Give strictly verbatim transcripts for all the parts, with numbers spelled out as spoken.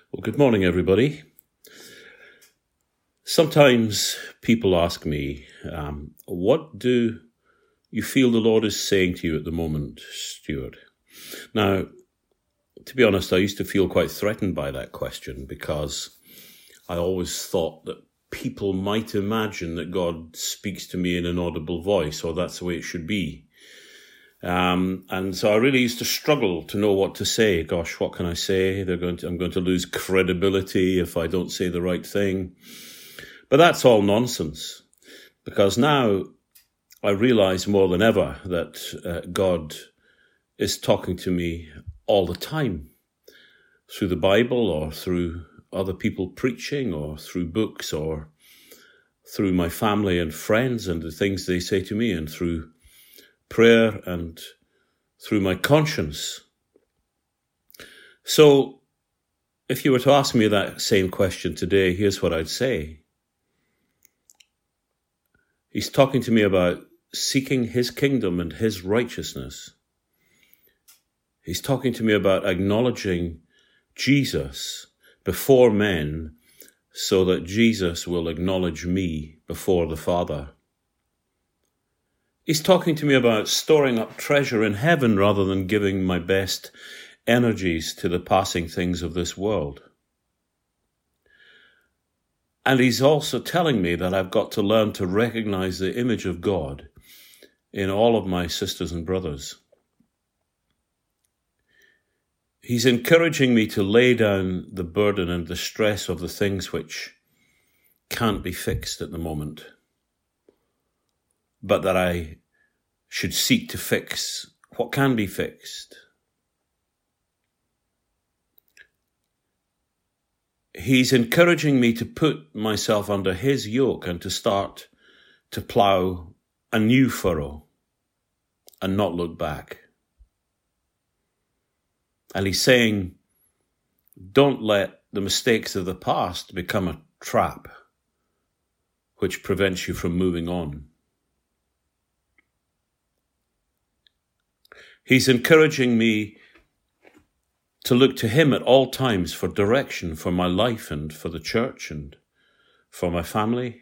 Well, good morning, everybody. Sometimes people ask me, um, what do you feel the Lord is saying to you at the moment, Stuart? Now, to be honest, I used to feel quite threatened by that question because I always thought that people might imagine that God speaks to me in an audible voice, or that's the way it should be. Um, and so I really used to struggle to know what to say. Gosh, what can I say? They're going to, I'm going to lose credibility if I don't say the right thing. But that's all nonsense, because now I realize more than ever that uh, God is talking to me all the time through the Bible or through other people preaching or through books or through my family and friends and the things they say to me and through prayer and through my conscience. So if you were to ask me that same question today, here's what I'd say. He's talking to me about seeking his kingdom and his righteousness. He's talking to me about acknowledging Jesus before men so that Jesus will acknowledge me before the Father. He's talking to me about storing up treasure in heaven rather than giving my best energies to the passing things of this world. And he's also telling me that I've got to learn to recognize the image of God in all of my sisters and brothers. He's encouraging me to lay down the burden and the stress of the things which can't be fixed at the moment, but that I should seek to fix what can be fixed. He's encouraging me to put myself under his yoke and to start to plough a new furrow and not look back. And he's saying, don't let the mistakes of the past become a trap which prevents you from moving on. He's encouraging me to look to him at all times for direction for my life and for the church and for my family.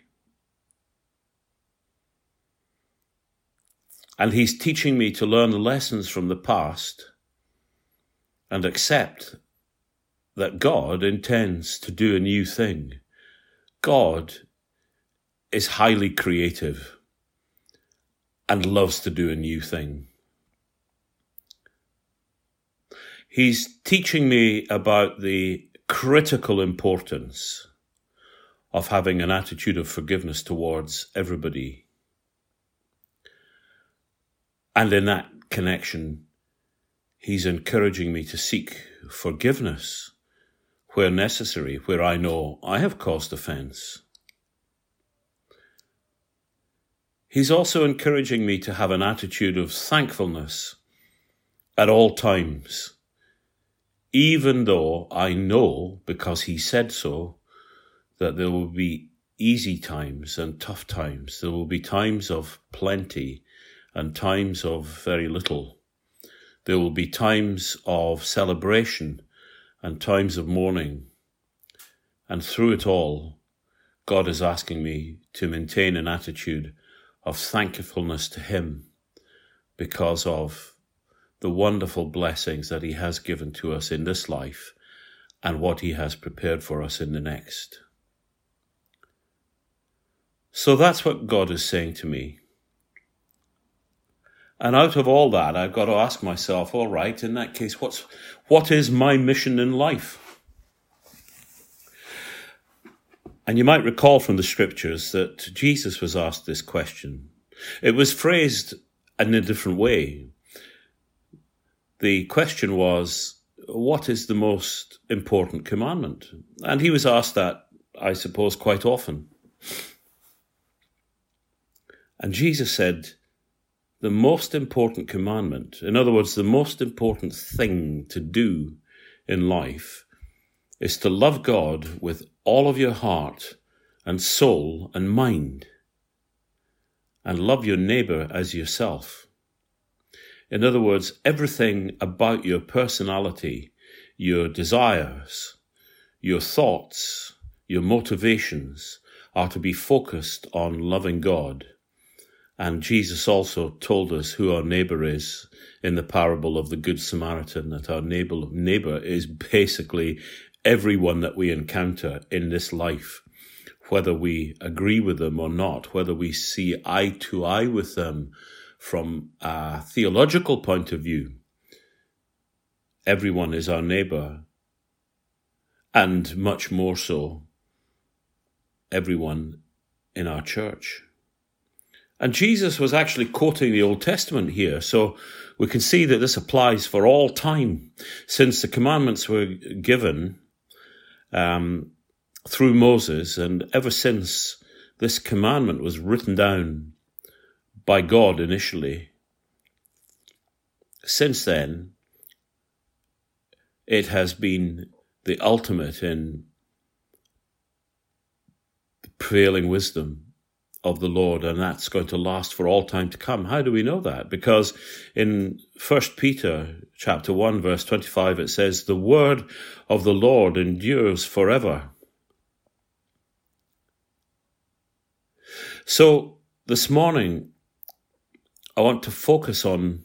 And he's teaching me to learn the lessons from the past and accept that God intends to do a new thing. God is highly creative and loves to do a new thing. He's teaching me about the critical importance of having an attitude of forgiveness towards everybody. And in that connection, he's encouraging me to seek forgiveness where necessary, where I know I have caused offense. He's also encouraging me to have an attitude of thankfulness at all times, even though I know, because he said so, that there will be easy times and tough times. There will be times of plenty and times of very little. There will be times of celebration and times of mourning. And through it all, God is asking me to maintain an attitude of thankfulness to him because of the wonderful blessings that he has given to us in this life and what he has prepared for us in the next. So that's what God is saying to me. And out of all that, I've got to ask myself, all right, in that case, what's, what is my mission in life? And you might recall from the scriptures that Jesus was asked this question. It was phrased in a different way. The question was, what is the most important commandment? And he was asked that, I suppose, quite often. And Jesus said, the most important commandment, in other words, the most important thing to do in life, is to love God with all of your heart and soul and mind, and love your neighbor as yourself. In other words, everything about your personality, your desires, your thoughts, your motivations are to be focused on loving God. And Jesus also told us who our neighbour is in the parable of the Good Samaritan, that our neighbour, neighbour is basically everyone that we encounter in this life, whether we agree with them or not, whether we see eye to eye with them from a theological point of view. Everyone is our neighbour, and much more so, everyone in our church. And Jesus was actually quoting the Old Testament here, so we can see that this applies for all time, since the commandments were given um, through Moses, and ever since this commandment was written down by God initially. Since then, it has been the ultimate in the prevailing wisdom of the Lord, and that's going to last for all time to come. How do we know that? Because in First Peter chapter one, verse twenty-five, it says, "The word of the Lord endures forever." So this morning, I want to focus on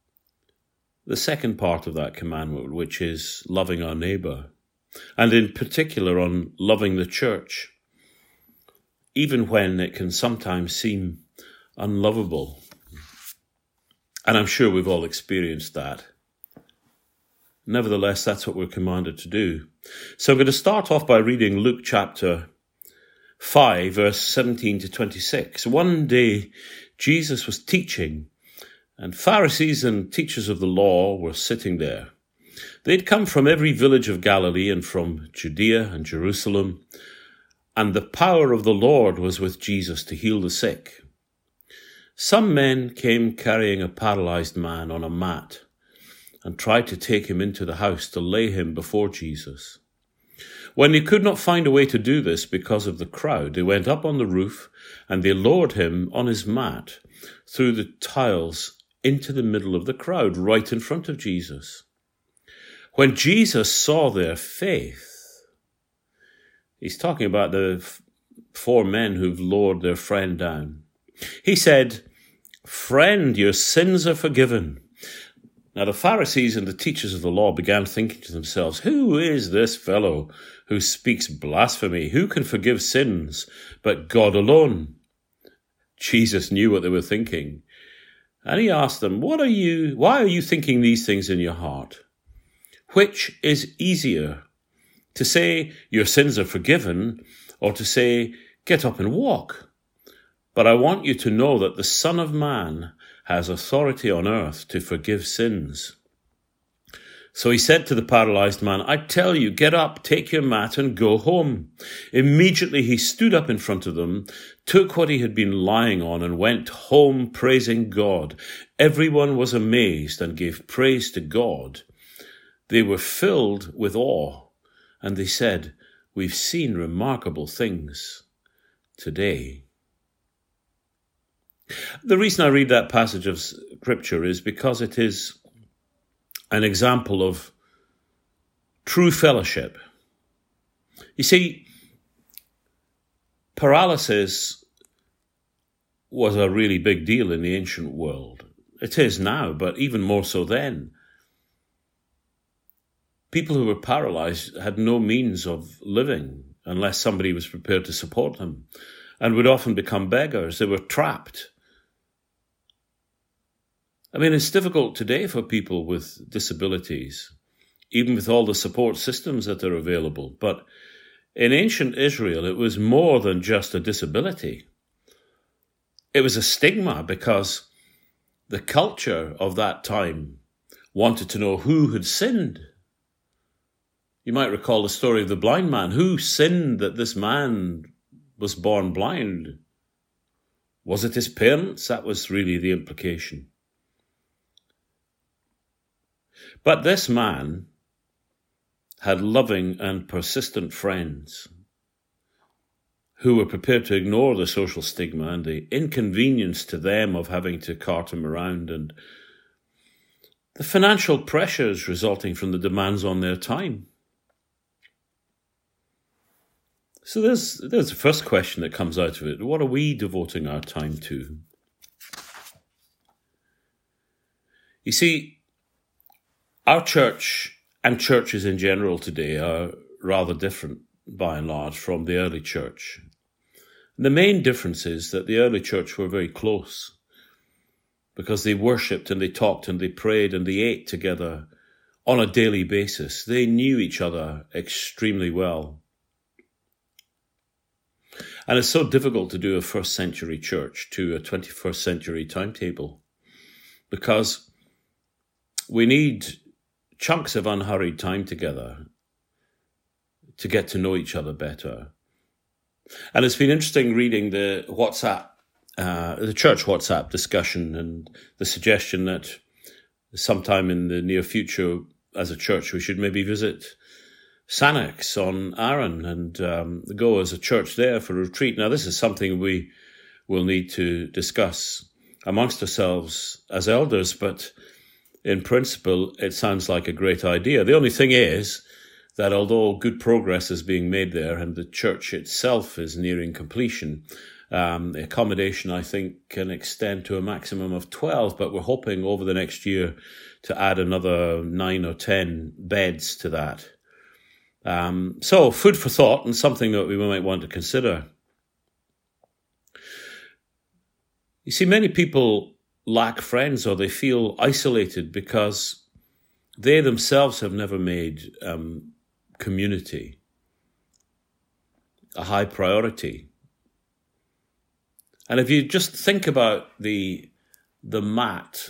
the second part of that commandment, which is loving our neighbour, and in particular on loving the church, even when it can sometimes seem unlovable. And I'm sure we've all experienced that. Nevertheless, that's what we're commanded to do. So I'm going to start off by reading Luke chapter five, verse seventeen to twenty-six. One day, Jesus was teaching, and Pharisees and teachers of the law were sitting there. They'd come from every village of Galilee and from Judea and Jerusalem, and the power of the Lord was with Jesus to heal the sick. Some men came carrying a paralyzed man on a mat and tried to take him into the house to lay him before Jesus. When they could not find a way to do this because of the crowd, they went up on the roof and they lowered him on his mat through the tiles into the middle of the crowd, right in front of Jesus. When Jesus saw their faith, he's talking about the four men who've lowered their friend down, he said, "Friend, your sins are forgiven." Now the Pharisees and the teachers of the law began thinking to themselves, "Who is this fellow who speaks blasphemy? Who can forgive sins but God alone?" Jesus knew what they were thinking, and he asked them, "What are you, why are you thinking these things in your heart? Which is easier, to say your sins are forgiven, or to say get up and walk? But I want you to know that the Son of Man has authority on earth to forgive sins." So he said to the paralyzed man, "I tell you, get up, take your mat and go home." Immediately he stood up in front of them, took what he had been lying on and went home praising God. Everyone was amazed and gave praise to God. They were filled with awe, and they said, "We've seen remarkable things today." The reason I read that passage of Scripture is because it is an example of true fellowship. You see, paralysis was a really big deal in the ancient world. It is now, but even more so then. People who were paralyzed had no means of living unless somebody was prepared to support them, and would often become beggars. They were trapped. I mean, it's difficult today for people with disabilities, even with all the support systems that are available. But in ancient Israel, it was more than just a disability. It was a stigma, because the culture of that time wanted to know who had sinned. You might recall the story of the blind man. Who sinned that this man was born blind? Was it his parents? That was really the implication. But this man had loving and persistent friends who were prepared to ignore the social stigma and the inconvenience to them of having to cart him around, and the financial pressures resulting from the demands on their time. So there's, there's the first question that comes out of it. What are we devoting our time to? You see, our church and churches in general today are rather different, by and large, from the early church. The main difference is that the early church were very close because they worshipped and they talked and they prayed and they ate together on a daily basis. They knew each other extremely well. And it's so difficult to do a first century church to a twenty-first century timetable because we need chunks of unhurried time together to get to know each other better. And it's been interesting reading the WhatsApp, uh, the church WhatsApp discussion and the suggestion that sometime in the near future as a church we should maybe visit Sannox on Arran and um, go as a church there for a retreat. Now, this is something we will need to discuss amongst ourselves as elders, but in principle, it sounds like a great idea. The only thing is that although good progress is being made there and the church itself is nearing completion, um, the accommodation, I think, can extend to a maximum of twelve, but we're hoping over the next year to add another nine or ten beds to that. Um, so food for thought and something that we might want to consider. You see, many people lack friends or they feel isolated because they themselves have never made um, community a high priority. And if you just think about the the mat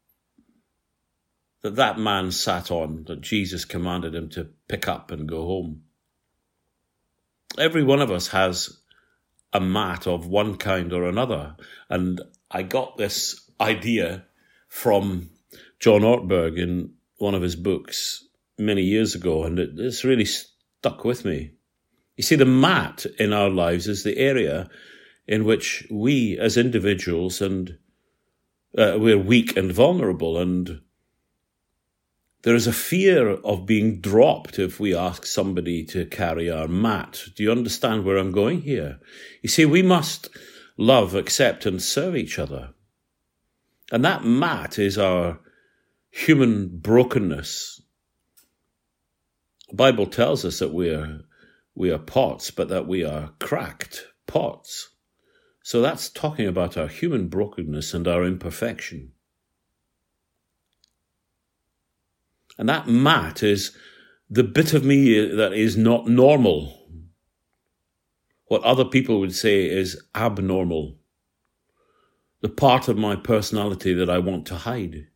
that that man sat on, that Jesus commanded him to pick up and go home. Every one of us has a mat of one kind or another. And I got this idea from John Ortberg in one of his books many years ago, and it, it's really stuck with me. You see, the mat in our lives is the area in which we as individuals and uh, we're weak and vulnerable, and there is a fear of being dropped if we ask somebody to carry our mat. Do you understand where I'm going here? You see, we must love, accept, and serve each other. And that mat is our human brokenness. The Bible tells us that we are, we are pots, but that we are cracked pots. So that's talking about our human brokenness and our imperfection. And that mat is the bit of me that is not normal. What other people would say is abnormal. The part of my personality that I want to hide.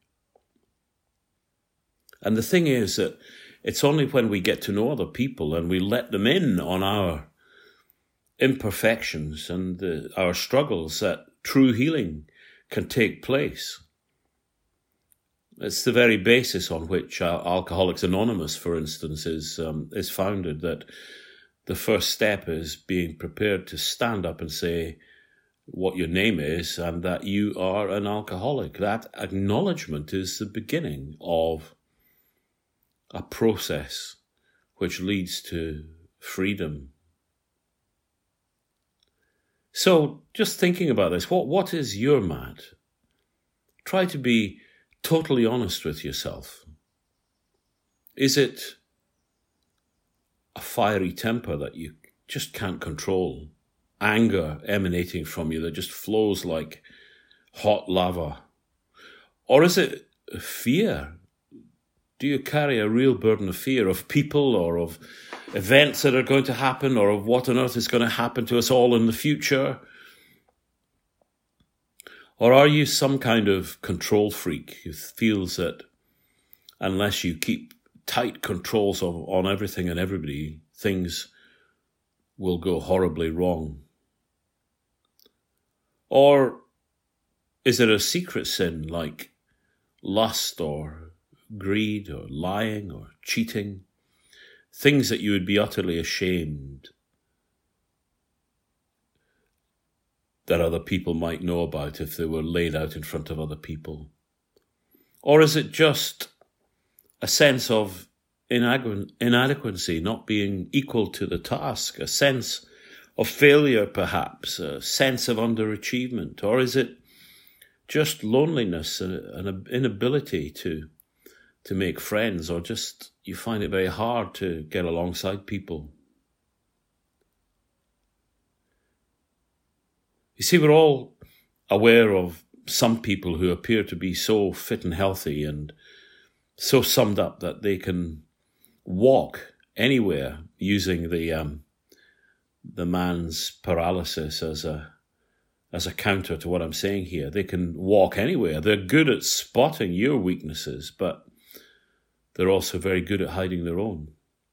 And the thing is that it's only when we get to know other people and we let them in on our imperfections and the, our struggles that true healing can take place. It's the very basis on which uh, Alcoholics Anonymous, for instance, is um, is founded, that the first step is being prepared to stand up and say what your name is and that you are an alcoholic. That acknowledgement is the beginning of a process which leads to freedom. So just thinking about this, what what is your mat? Try to be totally honest with yourself. Is it a fiery temper that you just can't control? Anger emanating from you that just flows like hot lava? Or is it fear? Do you carry a real burden of fear of people or of events that are going to happen or of what on earth is going to happen to us all in the future? Or are you some kind of control freak who feels that unless you keep tight controls of, on everything and everybody, things will go horribly wrong? Or is it a secret sin like lust or greed or lying or cheating? Things that you would be utterly ashamed that other people might know about if they were laid out in front of other people? Or is it just a sense of inadequacy, not being equal to the task, a sense of failure, perhaps, a sense of underachievement? Or is it just loneliness and an inability to to make friends, or just you find it very hard to get alongside people? You see, we're all aware of some people who appear to be so fit and healthy and so summed up that they can walk anywhere using the um, the man's paralysis as a as a counter to what I'm saying here. They can walk anywhere. They're good at spotting your weaknesses, but they're also very good at hiding their own.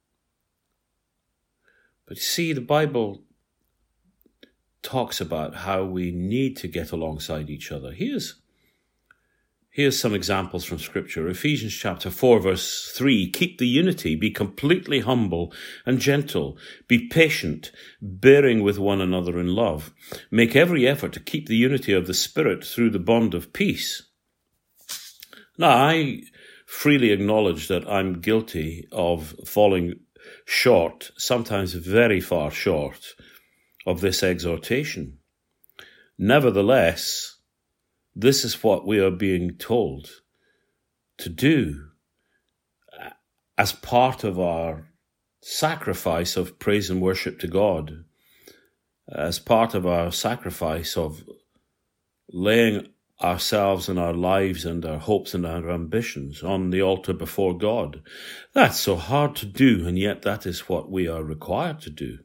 But you see, the Bible talks about how we need to get alongside each other. Here's, here's some examples from Scripture. Ephesians chapter four, verse three, keep the unity, be completely humble and gentle, be patient, bearing with one another in love. Make every effort to keep the unity of the Spirit through the bond of peace. Now, I freely acknowledge that I'm guilty of falling short, sometimes very far short, of this exhortation. Nevertheless, this is what we are being told to do as part of our sacrifice of praise and worship to God, as part of our sacrifice of laying ourselves and our lives and our hopes and our ambitions on the altar before God. That's so hard to do, and yet that is what we are required to do.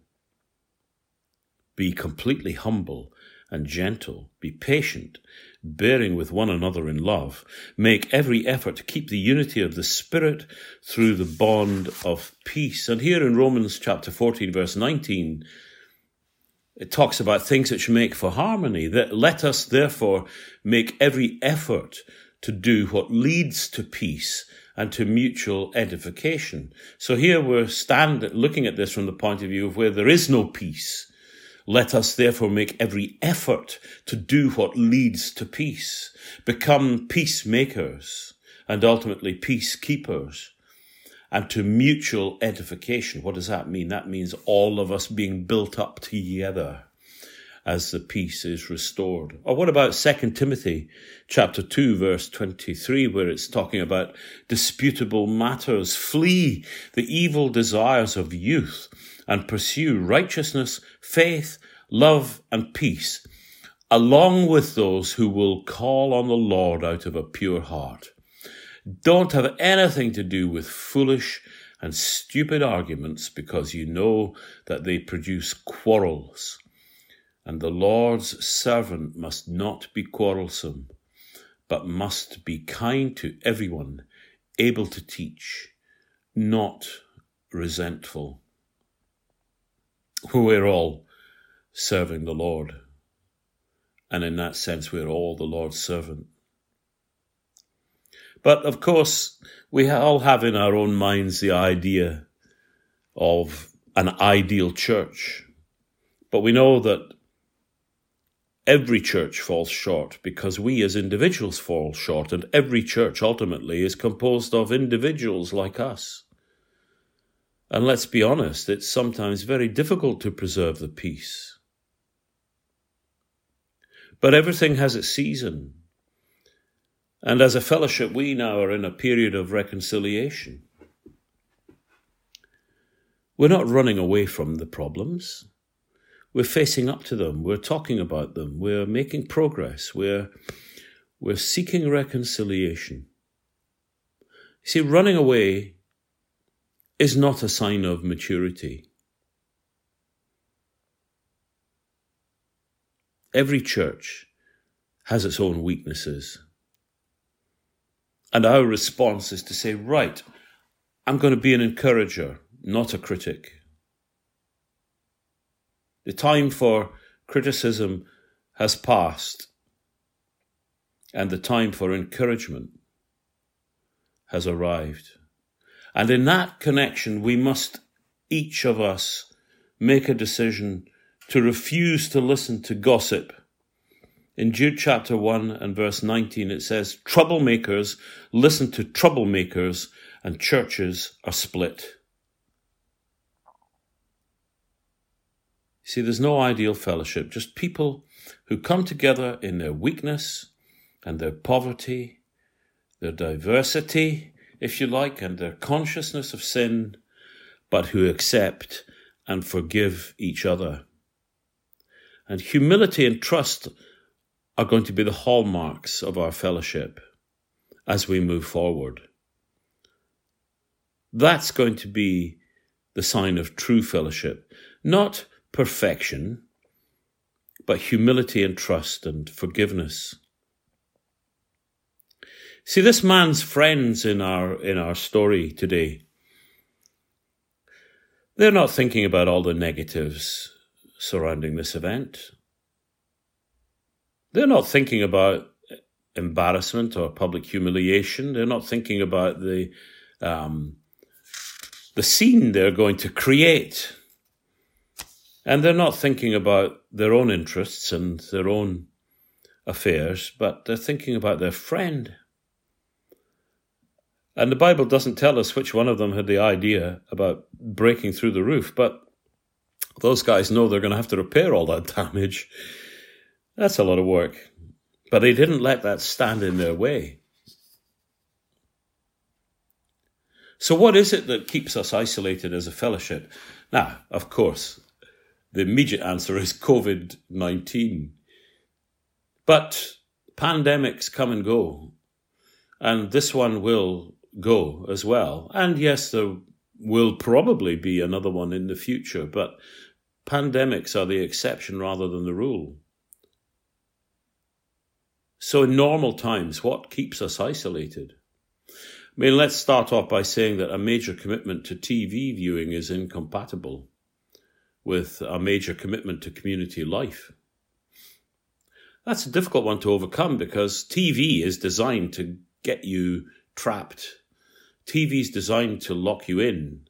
Be completely humble and gentle. Be patient, bearing with one another in love. Make every effort to keep the unity of the Spirit through the bond of peace. And here in Romans chapter fourteen, verse nineteen, it talks about things which make for harmony. That let us therefore make every effort to do what leads to peace and to mutual edification. So here we're stand, looking at this from the point of view of where there is no peace. Let us therefore make every effort to do what leads to peace, become peacemakers and ultimately peacekeepers, and to mutual edification. What does that mean? That means all of us being built up together as the peace is restored. Or what about Second Timothy chapter two, verse twenty-three, where it's talking about disputable matters? Flee the evil desires of youth and pursue righteousness, faith, love, and peace, along with those who will call on the Lord out of a pure heart. Don't have anything to do with foolish and stupid arguments, because you know that they produce quarrels. And the Lord's servant must not be quarrelsome, but must be kind to everyone, able to teach, not resentful. We're all serving the Lord, and in that sense we're all the Lord's servant. But of course, we all have in our own minds the idea of an ideal church. But we know that every church falls short because we as individuals fall short, and every church ultimately is composed of individuals like us. And let's be honest, it's sometimes very difficult to preserve the peace. But everything has its season. And as a fellowship, we now are in a period of reconciliation. We're not running away from the problems. We're facing up to them. We're talking about them. We're making progress. We're, we're seeking reconciliation. You see, running away is not a sign of maturity. Every church has its own weaknesses. And our response is to say, right, I'm going to be an encourager, not a critic. The time for criticism has passed, and the time for encouragement has arrived. And in that connection, we must, each of us, make a decision to refuse to listen to gossip. In Jude chapter one and verse nineteen, it says, troublemakers listen to troublemakers, and churches are split. See, there's no ideal fellowship, just people who come together in their weakness and their poverty, their diversity, if you like, and their consciousness of sin, but who accept and forgive each other. And humility and trust are going to be the hallmarks of our fellowship as we move forward. That's going to be the sign of true fellowship. Not perfection, but humility and trust and forgiveness. See, this man's friends in our in our story today, they're not thinking about all the negatives surrounding this event. They're not thinking about embarrassment or public humiliation. They're not thinking about the um, the scene they're going to create. And they're not thinking about their own interests and their own affairs, but they're thinking about their friend. And the Bible doesn't tell us which one of them had the idea about breaking through the roof, but those guys know they're going to have to repair all that damage. That's a lot of work. But they didn't let that stand in their way. So what is it that keeps us isolated as a fellowship? Now, of course, the immediate answer is covid nineteen. But pandemics come and go. And this one will go as well. And yes, there will probably be another one in the future, but pandemics are the exception rather than the rule. So in normal times, what keeps us isolated? I mean, let's start off by saying that a major commitment to T V viewing is incompatible with a major commitment to community life. That's a difficult one to overcome because T V is designed to get you trapped. T V is designed to lock you in.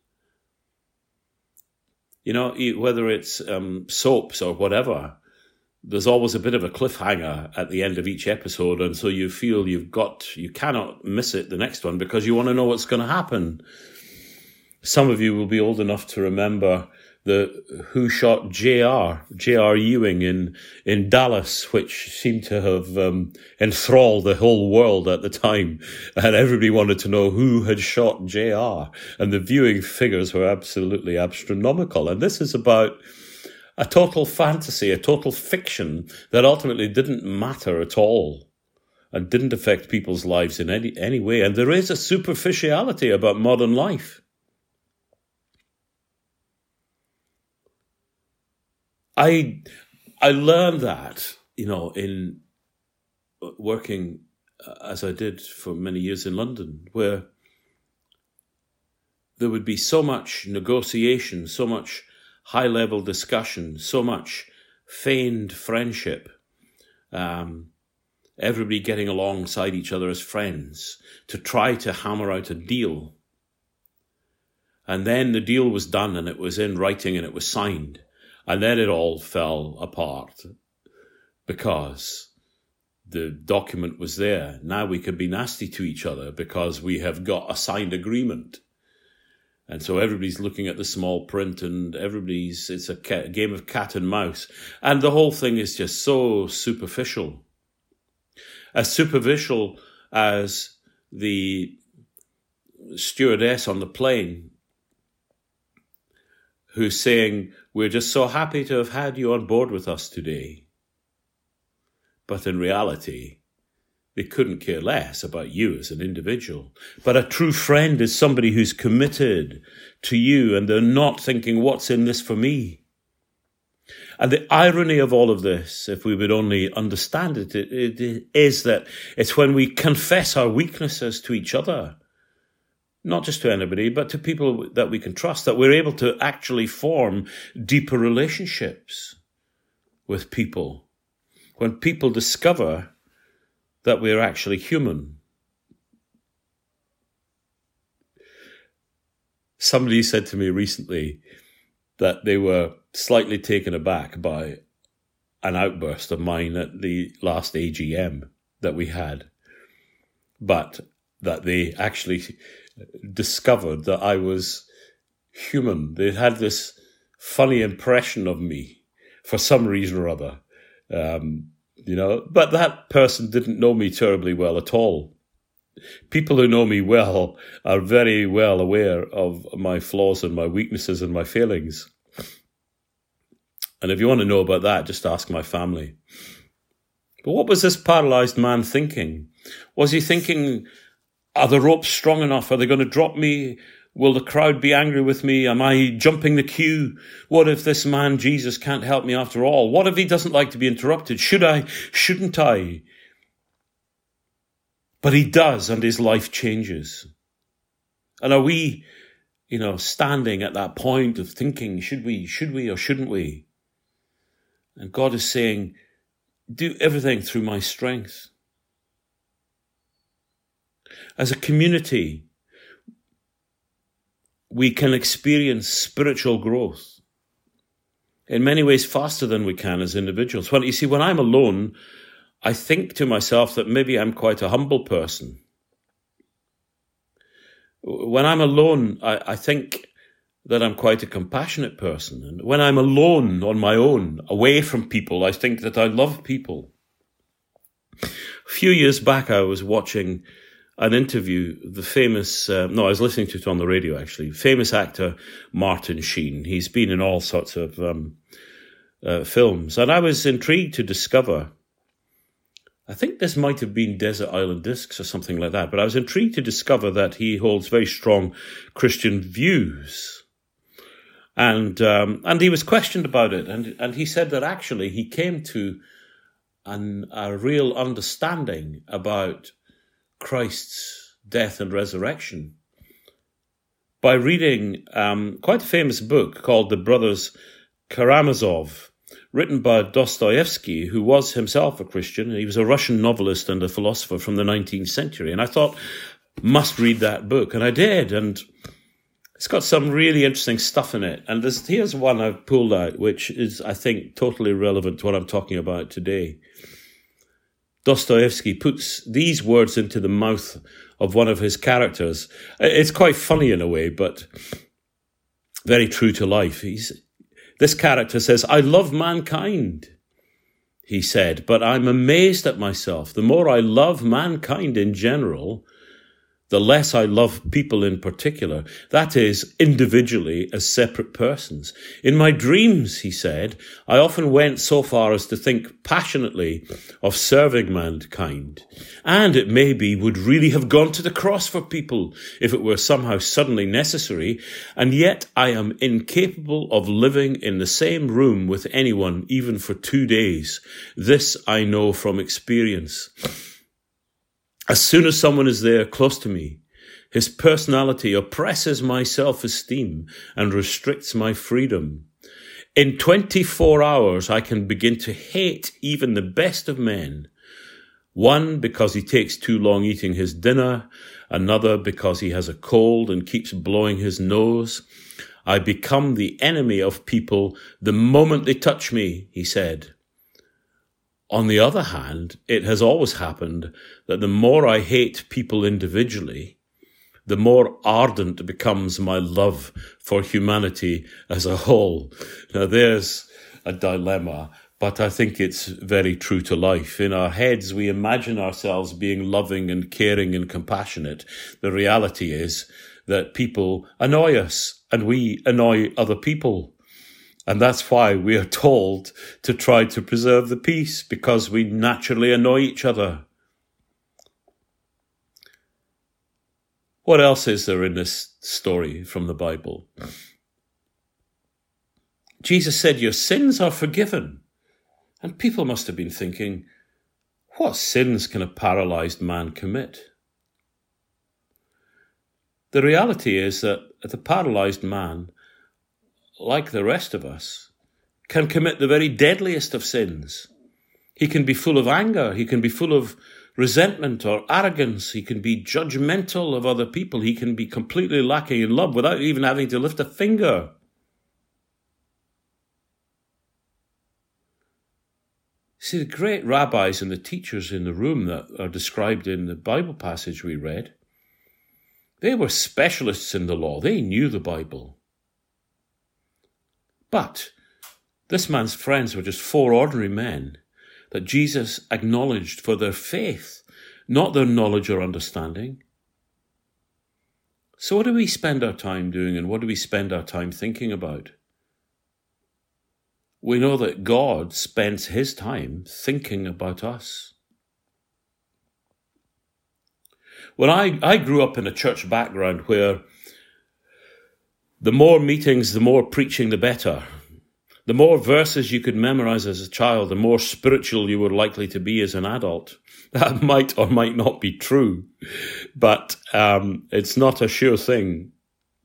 You know, whether it's um, soaps or whatever, there's always a bit of a cliffhanger at the end of each episode, and so you feel you've got, you cannot miss it, the next one, because you want to know what's going to happen. Some of you will be old enough to remember the Who Shot J R, J R Ewing in, in Dallas, which seemed to have um, enthralled the whole world at the time. And everybody wanted to know who had shot J R. And the viewing figures were absolutely astronomical. And this is about a total fantasy, a total fiction that ultimately didn't matter at all and didn't affect people's lives in any, any way. And there is a superficiality about modern life. I I learned that, you know, in working as I did for many years in London, where there would be so much negotiation, so much high-level discussion, so much feigned friendship, um, everybody getting alongside each other as friends to try to hammer out a deal. And then the deal was done and it was in writing and it was signed. And then it all fell apart because the document was there. Now we could be nasty to each other because we have got a signed agreement. And so everybody's looking at the small print and everybody's, it's a game of cat and mouse. And the whole thing is just so superficial. As superficial as the stewardess on the plane who's saying, "We're just so happy to have had you on board with us today." But in reality, they couldn't care less about you as an individual. But a true friend is somebody who's committed to you and they're not thinking, what's in this for me? And the irony of all of this, if we would only understand it, it, it is that it's when we confess our weaknesses to each other, not just to anybody, but to people that we can trust, that we're able to actually form deeper relationships with people. When people discover that we're actually human. Somebody said to me recently that they were slightly taken aback by an outburst of mine at the last A G M that we had, but that they actually discovered that I was human. They had this funny impression of me for some reason or other. Um, you know, but that person didn't know me terribly well at all. People who know me well are very well aware of my flaws and my weaknesses and my failings. And if you want to know about that, just ask my family. But what was this paralyzed man thinking? Was he thinking, are the ropes strong enough? Are they going to drop me? Will the crowd be angry with me? Am I jumping the queue? What if this man, Jesus, can't help me after all? What if he doesn't like to be interrupted? Should I? Shouldn't I? But he does, and his life changes. And are we, you know, standing at that point of thinking, should we, should we, or shouldn't we? And God is saying, do everything through my strength. As a community, we can experience spiritual growth in many ways faster than we can as individuals. When you see, when I'm alone, I think to myself that maybe I'm quite a humble person. When I'm alone, I, I think that I'm quite a compassionate person. And when I'm alone on my own, away from people, I think that I love people. A few years back, I was watching an interview, the famous, uh, no, I was listening to it on the radio actually, famous actor Martin Sheen. He's been in all sorts of um, uh, films. And I was intrigued to discover, I think this might have been Desert Island Discs or something like that, but I was intrigued to discover that he holds very strong Christian views. And um, and he was questioned about it, and, and he said that actually he came to an, a real understanding about Christ's death and resurrection by reading um, quite a famous book called The Brothers Karamazov, written by Dostoevsky, who was himself a Christian. He was a Russian novelist and a philosopher from the nineteenth century. And I thought, must read that book. And I did. And it's got some really interesting stuff in it. And there's, here's one I've pulled out, which is, I think, totally relevant to what I'm talking about today. Dostoevsky puts these words into the mouth of one of his characters. It's quite funny in a way, but very true to life. He's, this character says, I love mankind, he said, but I'm amazed at myself. The more I love mankind in general, the less I love people in particular, that is, individually as separate persons. In my dreams, he said, I often went so far as to think passionately of serving mankind, and it maybe would really have gone to the cross for people if it were somehow suddenly necessary, and yet I am incapable of living in the same room with anyone even for two days. This I know from experience. As soon as someone is there close to me, his personality oppresses my self-esteem and restricts my freedom. In twenty-four hours, I can begin to hate even the best of men. One, because he takes too long eating his dinner. Another, because he has a cold and keeps blowing his nose. I become the enemy of people the moment they touch me, he said. On the other hand, it has always happened that the more I hate people individually, the more ardent becomes my love for humanity as a whole. Now, there's a dilemma, but I think it's very true to life. In our heads, we imagine ourselves being loving and caring and compassionate. The reality is that people annoy us, and we annoy other people. And that's why we are told to try to preserve the peace, because we naturally annoy each other. What else is there in this story from the Bible? Jesus said, your sins are forgiven. And people must have been thinking, what sins can a paralyzed man commit? The reality is that the paralyzed man, like the rest of us, can commit the very deadliest of sins. He can be full of anger. He can be full of resentment or arrogance. He can be judgmental of other people. He can be completely lacking in love without even having to lift a finger. See, the great rabbis and the teachers in the room that are described in the Bible passage we read, they were specialists in the law. They knew the Bible. But This man's friends were just four ordinary men that Jesus acknowledged for their faith, not their knowledge or understanding. So what do we spend our time doing, and what do we spend our time thinking about? We know that God spends his time thinking about us. When I, I grew up in a church background where the more meetings, the more preaching, the better. The more verses you could memorize as a child, the more spiritual you were likely to be as an adult. That might or might not be true, but um, it's not a sure thing.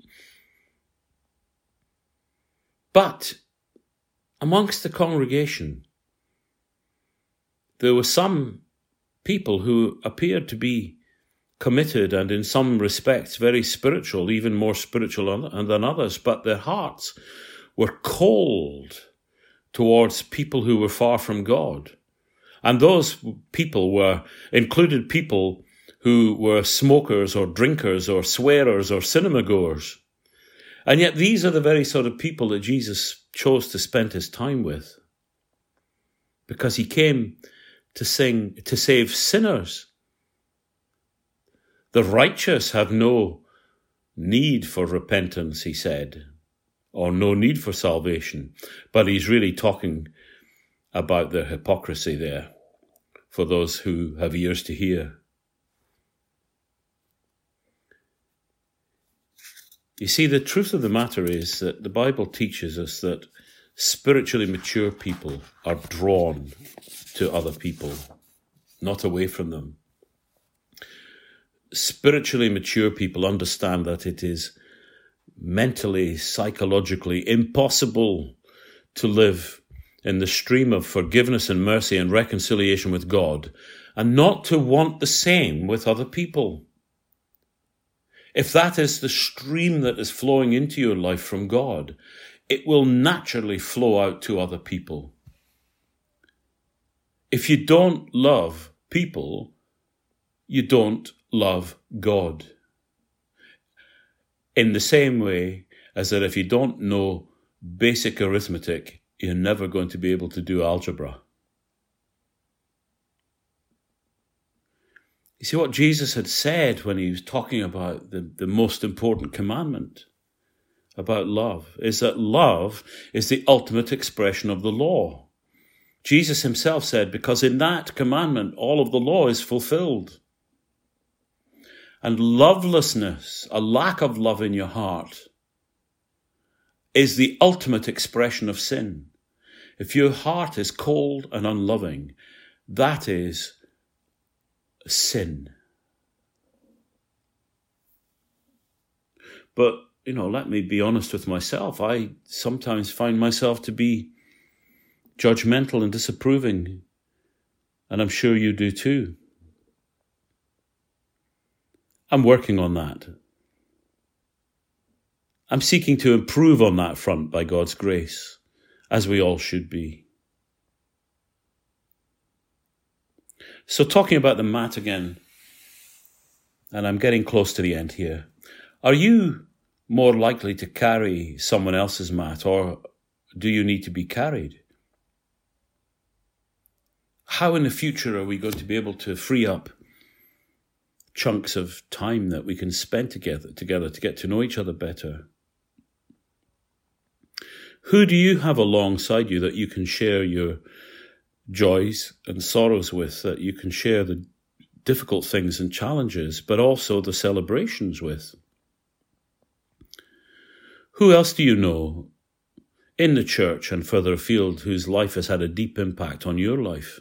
But amongst the congregation, there were some people who appeared to be committed and in some respects very spiritual, even more spiritual than others, but their hearts were cold towards people who were far from God. And those people were included people who were smokers or drinkers or swearers or cinema goers. And yet these are the very sort of people that Jesus chose to spend his time with, because he came to sing, to save sinners. The righteous have no need for repentance, he said, or no need for salvation. But he's really talking about their hypocrisy there for those who have ears to hear. You see, the truth of the matter is that the Bible teaches us that spiritually mature people are drawn to other people, not away from them. Spiritually mature people understand that it is mentally, psychologically impossible to live in the stream of forgiveness and mercy and reconciliation with God and not to want the same with other people. If that is the stream that is flowing into your life from God, it will naturally flow out to other people. If you don't love people, you don't love God. In the same way as that if you don't know basic arithmetic, you're never going to be able to do algebra. You see what Jesus had said when he was talking about the, the most important commandment about love is that love is the ultimate expression of the law. Jesus himself said, because in that commandment, all of the law is fulfilled. And lovelessness, a lack of love in your heart, is the ultimate expression of sin. If your heart is cold and unloving, that is sin. But, you know, let me be honest with myself. I sometimes find myself to be judgmental and disapproving, and I'm sure you do too. I'm working on that. I'm seeking to improve on that front by God's grace, as we all should be. So talking about the mat again, and I'm getting close to the end here. Are you more likely to carry someone else's mat, or do you need to be carried? How in the future are we going to be able to free up chunks of time that we can spend together, together to get to know each other better? Who do you have alongside you that you can share your joys and sorrows with, that you can share the difficult things and challenges, but also the celebrations with? Who else do you know in the church and further afield whose life has had a deep impact on your life?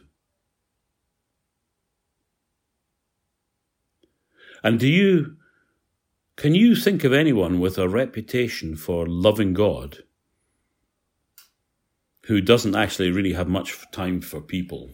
And do you, can you think of anyone with a reputation for loving God who doesn't actually really have much time for people?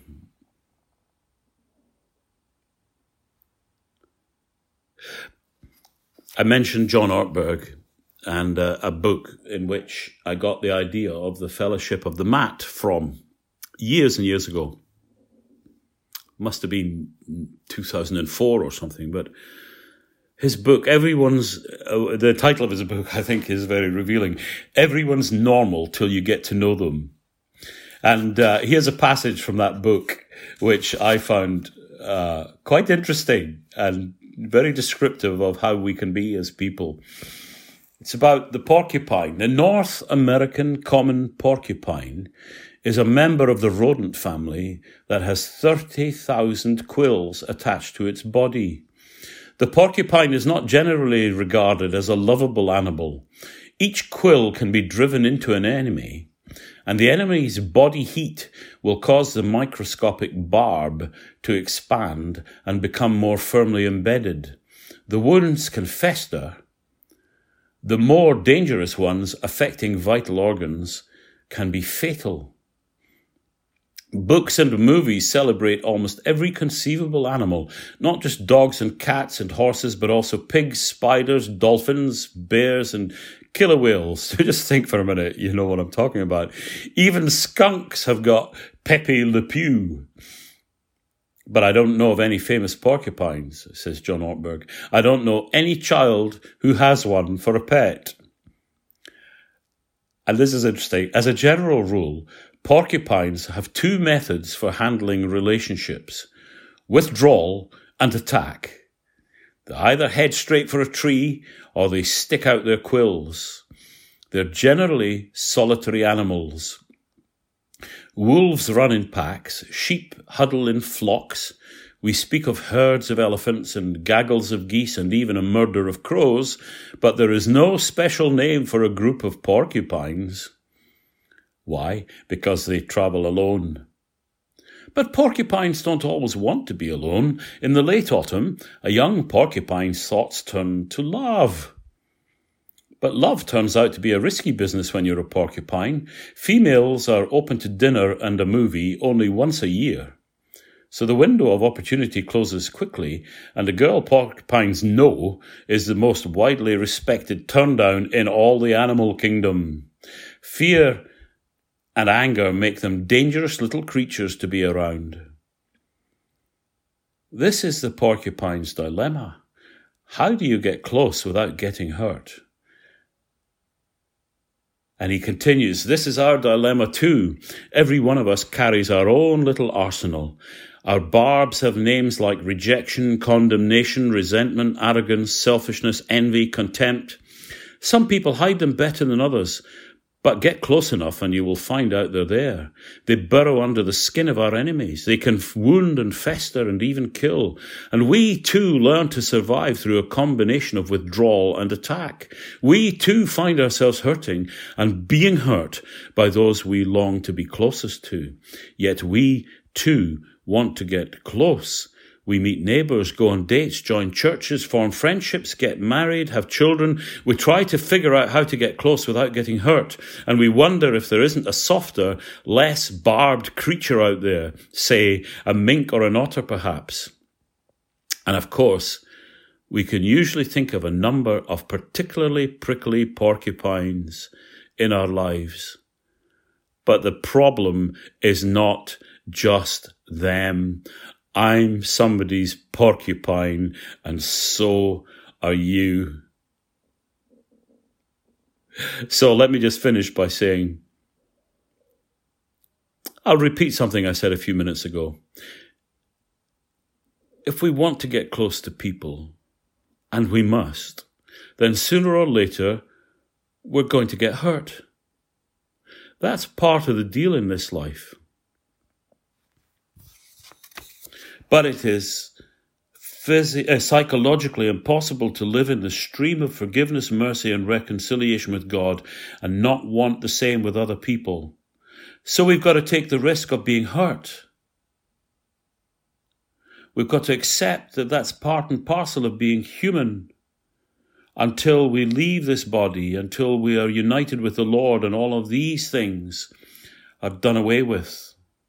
I mentioned John Ortberg and uh, a book in which I got the idea of the Fellowship of the Mat from years and years ago. Must have been two thousand four or something, but his book, everyone's, uh, the title of his book, I think, is very revealing. Everyone's normal till you get to know them. And uh, here's a passage from that book, which I found uh, quite interesting and very descriptive of how we can be as people. It's about the porcupine. The North American common porcupine is a member of the rodent family that has thirty thousand quills attached to its body. The porcupine is not generally regarded as a lovable animal. Each quill can be driven into an enemy, and the enemy's body heat will cause the microscopic barb to expand and become more firmly embedded. The wounds can fester. The more dangerous ones, affecting vital organs, can be fatal. Books and movies celebrate almost every conceivable animal, not just dogs and cats and horses, but also pigs, spiders, dolphins, bears, and killer whales. Just think for a minute, you know what I'm talking about. Even skunks have got Pepe Le Pew. But I don't know of any famous porcupines, says John Ortberg. I don't know any child who has one for a pet. And this is interesting. As a general rule, porcupines have two methods for handling relationships: withdrawal and attack. They either head straight for a tree or they stick out their quills. They're generally solitary animals. Wolves run in packs, sheep huddle in flocks. We speak of herds of elephants and gaggles of geese and even a murder of crows, but there is no special name for a group of porcupines. Why? Because they travel alone. But porcupines don't always want to be alone. In the late autumn, a young porcupine's thoughts turn to love. But love turns out to be a risky business when you're a porcupine. Females are open to dinner and a movie only once a year. So the window of opportunity closes quickly, and a girl porcupines know is the most widely respected turndown in all the animal kingdom. Fear and anger make them dangerous little creatures to be around. This is the porcupine's dilemma. How do you get close without getting hurt? And he continues, this is our dilemma too. Every one of us carries our own little arsenal. Our barbs have names like rejection, condemnation, resentment, arrogance, selfishness, envy, contempt. Some people hide them better than others, but get close enough and you will find out they're there. They burrow under the skin of our enemies. They can wound and fester and even kill. And we too learn to survive through a combination of withdrawal and attack. We too find ourselves hurting and being hurt by those we long to be closest to. Yet we too want to get close. We meet neighbours, go on dates, join churches, form friendships, get married, have children. We try to figure out how to get close without getting hurt. And we wonder if there isn't a softer, less barbed creature out there, say a mink or an otter perhaps. And of course, we can usually think of a number of particularly prickly porcupines in our lives. But the problem is not just them. I'm somebody's porcupine, and so are you. So let me just finish by saying, I'll repeat something I said a few minutes ago. If we want to get close to people, and we must, then sooner or later, we're going to get hurt. That's part of the deal in this life. But it is phys- uh, psychologically impossible to live in the stream of forgiveness, mercy, and reconciliation with God and not want the same with other people. So we've got to take the risk of being hurt. We've got to accept that that's part and parcel of being human until we leave this body, until we are united with the Lord and all of these things are done away with.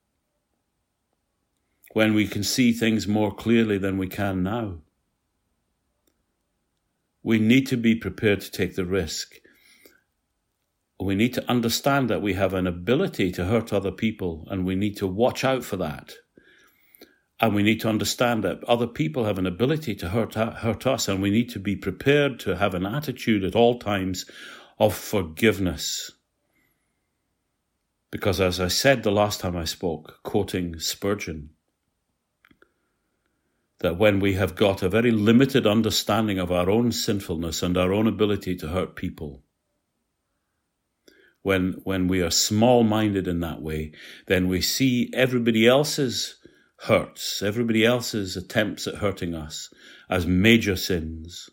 When we can see things more clearly than we can now. We need to be prepared to take the risk. We need to understand that we have an ability to hurt other people, and we need to watch out for that. And we need to understand that other people have an ability to hurt, hurt us, and we need to be prepared to have an attitude at all times of forgiveness. Because as I said the last time I spoke, quoting Spurgeon, that when we have got a very limited understanding of our own sinfulness and our own ability to hurt people, when when we are small-minded in that way, then we see everybody else's hurts, everybody else's attempts at hurting us as major sins.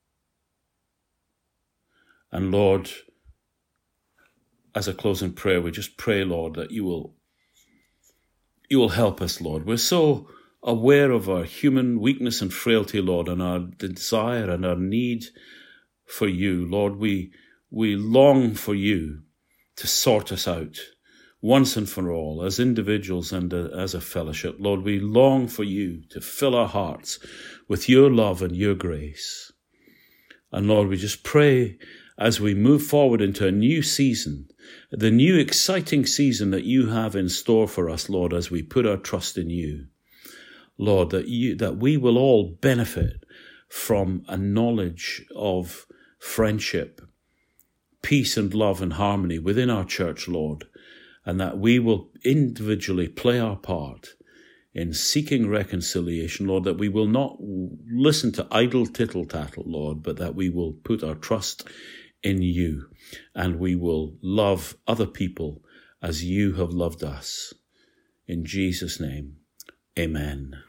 And Lord, as a closing prayer, we just pray, Lord, that you will you will help us, Lord. We're so aware of our human weakness and frailty, Lord, and our desire and our need for you. Lord, we we long for you to sort us out once and for all, as individuals and uh, as a fellowship. Lord, we long for you to fill our hearts with your love and your grace. And Lord, we just pray as we move forward into a new season, the new exciting season that you have in store for us, Lord, as we put our trust in you. Lord, that you that we will all benefit from a knowledge of friendship, peace and love and harmony within our church, Lord, and that we will individually play our part in seeking reconciliation, Lord, that we will not listen to idle tittle-tattle, Lord, but that we will put our trust in you and we will love other people as you have loved us. In Jesus' name, amen.